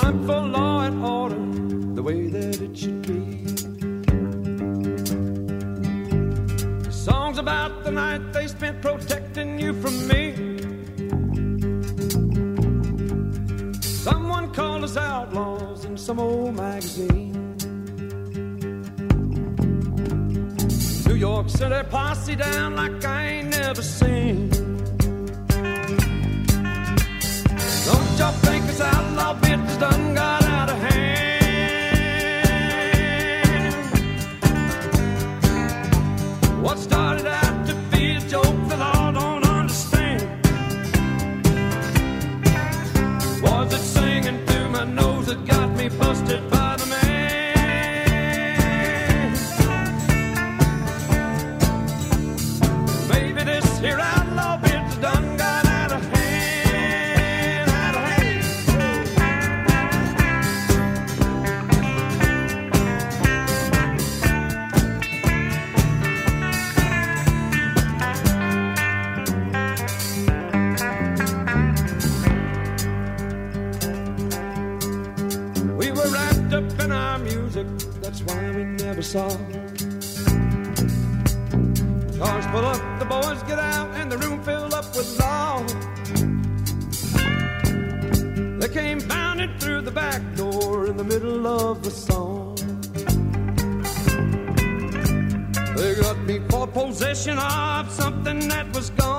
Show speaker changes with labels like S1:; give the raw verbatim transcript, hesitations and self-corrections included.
S1: time for law and order, the way that it should be. Songs about the night they spent protecting you from me. Someone called us outlaws in some old magazine. New York City posse down like I ain't never seen. Don't y'all think this outlaw business done got out of hand? What started out to be a joke the law don't understand. Was it singing through my nose that got me busted by the man? Maybe this here outlaw business done got out of hand, out of hand. We were wrapped up in our music, that's why we never saw. Cars pull up, the boys get out, and the room filled up with law. They came bounding through the back door in the middle of the song. They got me for possession of something that was gone.